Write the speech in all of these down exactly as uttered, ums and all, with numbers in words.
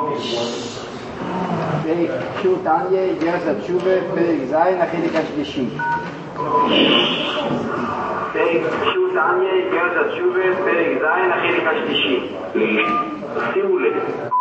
פרק תניא, גרס התשובה, פרק ז', החלק השלישי. פרק תניא, גרס התשובה, פרק ז', החלק השלישי. שימו לב.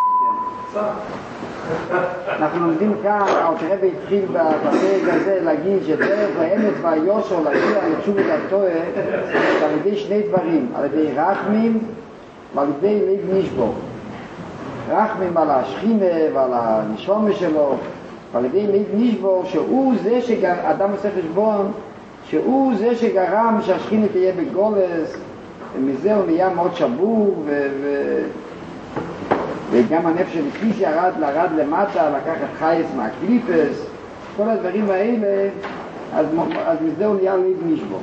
אנחנו לומדים כאן, הרב התחיל בפרק הזה להגיד שדרך האמת והיושר להגיע לתשובת התורה על ידי שני דברים, על ידי רחמים ועל ידי לב נשבור. רחמים על השכינה ועל הנשמה שלו, ועל ידי לב נשבור, שהוא זה שאדם עושה חשבון, שהוא זה שגרם שהשכינה תהיה בגולס, ומזה הוא נהיה מאוד שבור, ו... ו... וגם הנפש של כיס ירד, לרד למטה, לקח את חייס מהקליפס, כל הדברים האלה, אז, אז מזה הוא נהיה לב נשבור.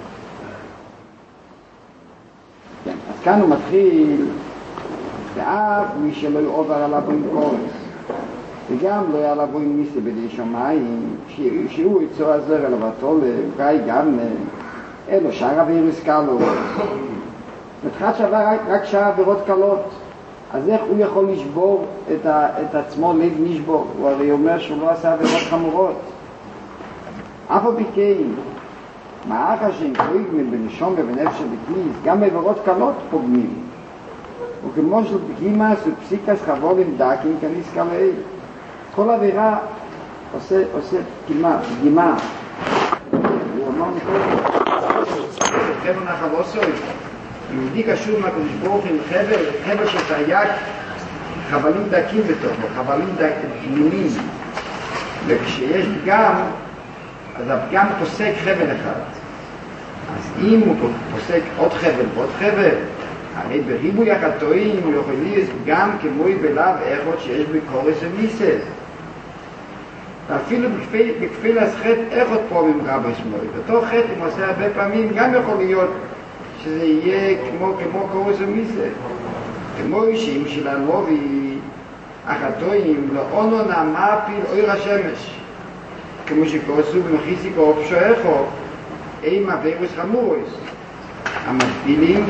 כן, אז כאן הוא מתחיל, ואף מי שלא יעובר עליו עם קורס, וגם לא יעלה בו עם מיסה בידי שמיים, שהוא יצור עזר אליו התולה, גאי גם, אלו שער אווירוס קלות. מתחת שעבר רק, רק שער עבירות קלות, אז איך הוא יכול לשבור את, ה, את עצמו, לב נשבור? הוא הרי אומר שהוא לא עשה עבירות חמורות. אף על פי כן, מאחר שהם פוגמים בנשום ובנפש ובכניס, גם בעבירות קלות פוגמים. וכמו של פגימס ופסיקס חבולים דקים כניס כלאי. כל עבירה עושה, עושה פגימה, פגימה. הוא אמר מקודם, חבר נחל עושוי. יהודי קשור מהקדוש ברוך עם חבר, חבר שתייק חבלים דקים בתוכו, חבלים פנימיים. וכשיש פגם, אז הפגם פוסק חבר אחד. אז אם הוא פוסק עוד חבר ועוד חבר, הרי בריבוי החטאים הוא יכול להיות גם כמוי בלב איכות שיש בקורס ומיסס. ואפילו בכפיל הסחט איכות פה ממרב השמוי. אותו חטא אם עושה הרבה פעמים גם יכול להיות שזה יהיה כמו, כמו קורס ומיסס. כמו אישים של הנובי החטאים לאונו נעמה פיל אויר השמש. כמו שקורסו במחיסיקו אופשו איכו, אימה וירוס חמורוס. המבדילים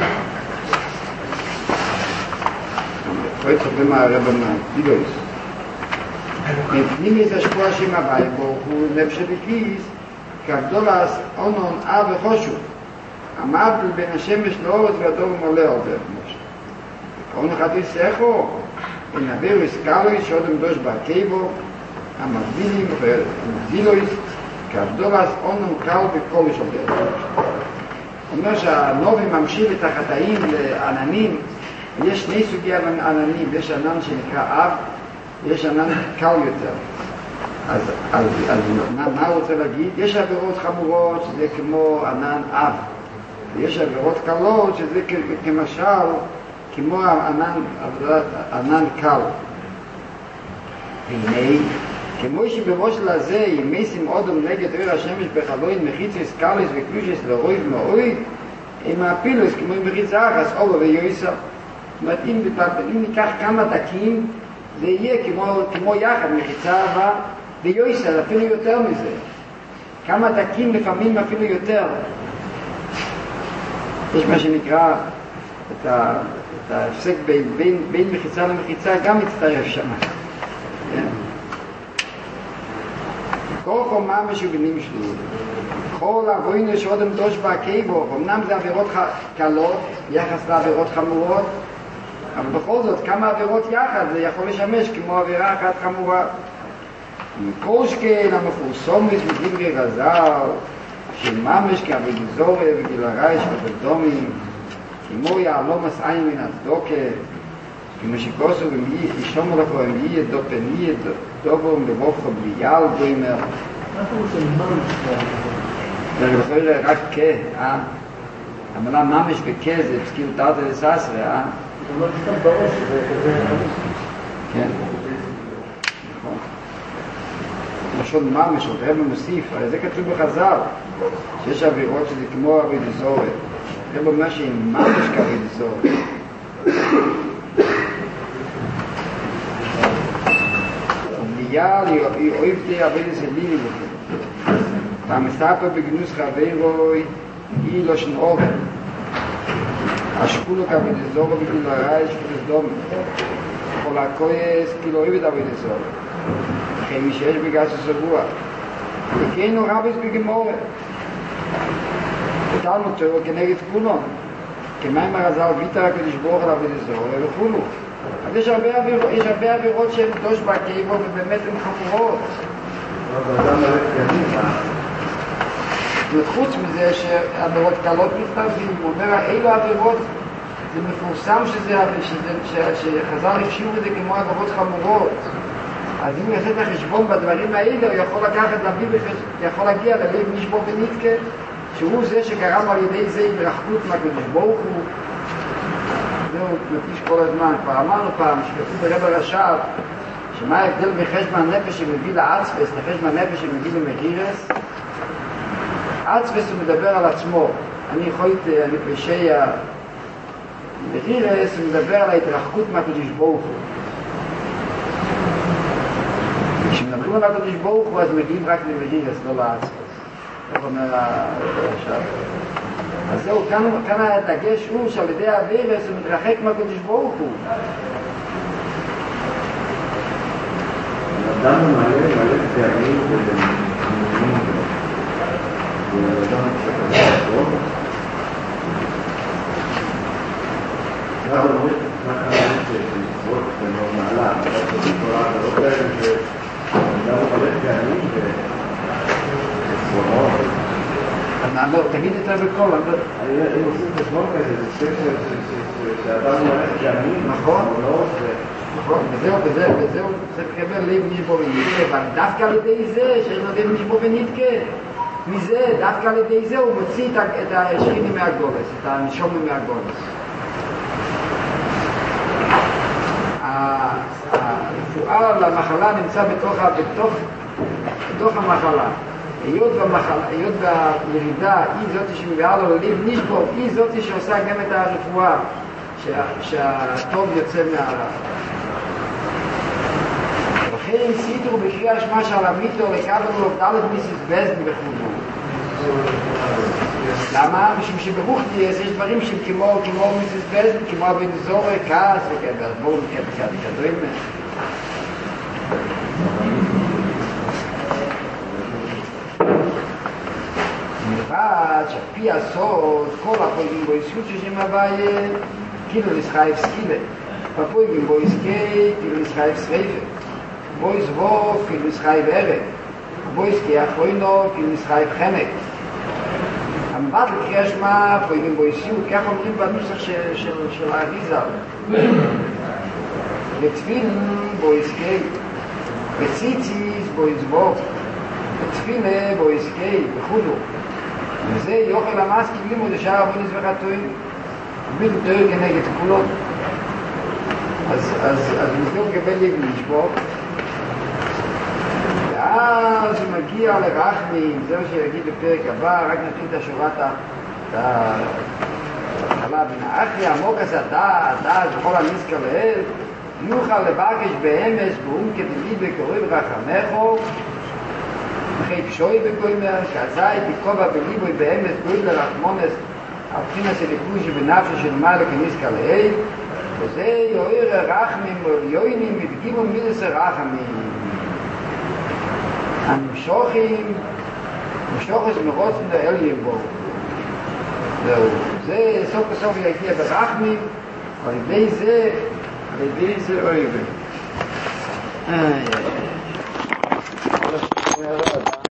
heute so immer Rebbe Dilos. Nimm es a Spur Hashem Havai, Baruch Hu, Nefesh Bekis, Kavdolas, Onon, Av Vechoshu. Amavdil ben השמש לאורץ והאדום מלא עובר. קוראים לך תיסחו, אין הווירוס קלויס, שעודם דוש בעקבו, המבדילים ודילויס, כבדולס, אונון קל וכל שעובר. אומר שהנובי ממשיך את החטאים לעננים, יש שני סוגי עננים, יש ענן שנקרא אב, יש ענן קל יותר. אז, אז, אז מה הוא רוצה להגיד? יש עבירות חמורות שזה כמו ענן אב, ויש עבירות קלות שזה כמשל כמו ענן, ענן קל. והנה, כמו שבראש לזה ימסים אודום נגד אור השמש בחלוין מחיצס קלס וקלושס לרויב מאוי, עם הפילוס כמו עם מחיץ אחס, אובה ויועסה. זאת אומרת, אם, אם ניקח כמה דקים, זה יהיה כמו, כמו יחד, מחיצה אהבה ויועסה, אפילו יותר מזה. כמה דקים לפעמים אפילו יותר. יש מה שנקרא את, ה, את ההפסק בין, בין, בין מחיצה למחיצה, גם מצטרף שם. כן? כל חומה משוגנים שלי, כל עבוינו שעודם דוש בעקבו, אמנם זה עבירות קלות, יחס לעבירות חמורות, אבל בכל זאת כמה עבירות יחד זה יכול לשמש כמו עבירה אחת חמורה. מקושקן המפורסומס בדברי רז"ל, שממש כעבגזורה וגיל הרייש ובדומים, כמו יעלומס עין מן הצדוקה, כמו שכוסו ומי ישום לכו הם יהיה דופן יהיה דובו מבוכו בליאל דוימר. מה אתה רוצה ממש? זה יכול רק כ, אה? המילה ממש וכ זה פסקיל תרתי לססרי, אה? זה לא סתם בראש, זה כזה... כן. נכון. לשון ממש, עוד רב מוסיף, הרי זה כתוב בחז"ל, שיש עבירות שזה כמו אבידזורת. רב אומר שהיא ממש כאבידזורת. יאל היא אוהבתי עבדת סלילי לכם. והמספר בגנוס חברוי היא לא שנעובר. השקולו כעבדת זורו בגיל הרעש ולסדום. יכול להכויס כי לא אוהב את עבוד הסור. לכן מי שיש בגלל שסבוע. וכן הוא רביס בגמורה. אותנו תראו כנגד כולון. כמים הרזל ויתר הקדוש ברוך על עבוד הסור וכולו. אז יש הרבה עבירות, יש הרבה עבירות שהן קדוש בהקייבו ובאמת הן חמורות. וחוץ מזה שעבירות קלות מתערבים, הוא אומר, אילו עבירות, זה מפורסם שזה, שחז"ל הפשירו את זה כמו עבירות חמורות. אז אם הוא יעשה את החשבון בדברים האלה, הוא יכול לקחת, יכול להגיע ללב נשבור ונתקה, שהוא זה שגרם על ידי זה התרחקות מהקדוש ברוך הוא. זהו, מפיש כל הזמן. כבר אמרנו פעם, שכתוב ברב הרש"ב, שמה ההבדל מחשבון נפש שמביא לעצבס, לחשבון נפש שמביא למגירס? עצבס הוא מדבר על עצמו. אני יכול, אני פשע, מגירס הוא מדבר על ההתרחקות מהקדוש ברוך הוא. כשמדברים על הקדוש ברוך הוא, אז מגיעים רק למגירס, לא לעצבס. איך אומר הרש"ב? אז זהו, כאן, כאן הדגש הוא שעל ידי האווירס הוא מתרחק מהקדוש ברוך הוא. אדם מלא, מלא פעמים ובמונים ואדם שקרה טוב. גם אומרים, מה קרה שמצוות ולא מעלה, אבל בתורה זה לא כאלה שאדם מלא פעמים וסבורות. לא, תגיד יותר בכל, אני לא... אם עושים חשבון כזה, זה ספר שאדם מלא פעמים, נכון? נכון, וזהו, וזהו, וזהו, צריך לקבל לב נשבור ונתקה, אבל דווקא על ידי זה, שיש לו לב נשבור ונתקה, מזה, דווקא על ידי זה, הוא מוציא את השכינים מהגולס, את הנשומים מהגולס. הרפואה למחלה נמצא בתוך המחלה. היות והירידה היא זאת שמביאה לו לב נשבור, היא זאת שעושה גם את הרפואה, שהטוב יוצא מהרע. לכן סידרו בקריאה שמע של המיתו לקבל לו דלת מיסיס בזן וכו'. למה? משום שברוכניאס יש דברים שהם כמו, כמו מיסיס בזן, כמו בן זורי, כעס וכאלה. אז בואו נקרא בקראת כדורים. מלבד שפי הסוד, כל הפועלים בו יסוד ששם הבעיה, כאילו נסחייב סקילה. בפועלים בו יסקי, כאילו נסחייב שריפה. בו יסבוב, כאילו נסחייב ערב. בו יסקי אחרוינו, כאילו נסחייב חנק. המבט לקריאה שמע, פועלים בו יסוד, כך אומרים בנוסח של, של, של האריזה. לתפין בו יסקי. בציציס בו יסבוב. בתפילה בו יסקי, בחודו. וזה יוכל המס קיבלים עוד השאר אבונס וחתויים. בלי תואר כנגד כולו. אז, אז, אז מזדור קבל לב נשבור. ואז הוא מגיע לרחמים, זה מה שיגיד בפרק הבא, רק נתחיל את השורת ההתחלה בין האחרי, עמוק עשה דעת, דעת וכל הנזכר לאל, יוכל לבקש באמס, באום כדלי בקוראים רחמךו, אחרי קשוי בגוימר, שעזאי תקובה בליבוי באמס, גוי לרחמונס, הבחינה של לקושי בנפשו של מעלה כנזכר לאל, וזה יוער רחמים ויועינים ודגימו מילס רחמים. המשוחים, המשוחס מרוצים לאל יבואו. זהו, זה סוף בסוף יגיע ברחמים, על ידי זה, על ידי זה אוהבים. איי, איי, איי.